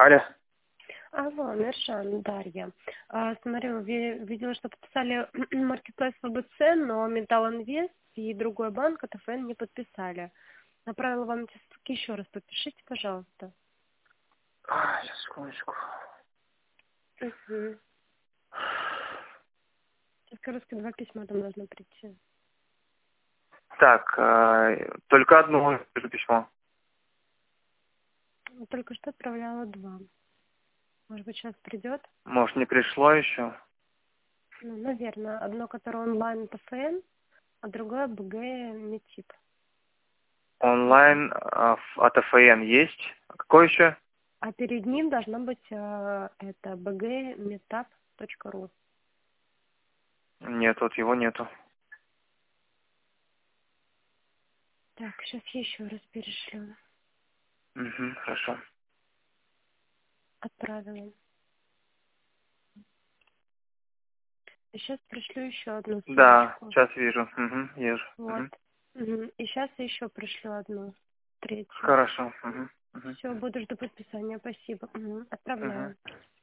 Алло. Алло, Миршан, Дарья. Смотрю, видела, что подписали Marketplace ФБЦ, но Металл Инвест и другой банк от ФН не подписали. Направила вам эти ссылки еще раз. Подпишите, пожалуйста. Сейчас, секундочку. Угу. Сейчас, короче, 2 письма там должно прийти. Так, только одно письмо. Только что отправляла 2. Может быть, сейчас придет? Может, не пришло еще? Ну, наверное. Одно, которое онлайн от ФН, а другое БГ Метип. Онлайн от ФН есть? Какой еще? А перед ним должно быть это bgmeetup.ru. Нет, вот его нету. Так, сейчас я еще раз перешлю. Угу, хорошо. Отправила. И сейчас пришлю еще одну Да, ссылочку. сейчас вижу. Угу, вижу. Вот. Угу. Мгм. И сейчас еще пришлю одну. Третью. Хорошо. Угу. Угу. Все, буду жду подписания. Спасибо. Мгм. Угу. Отправляю.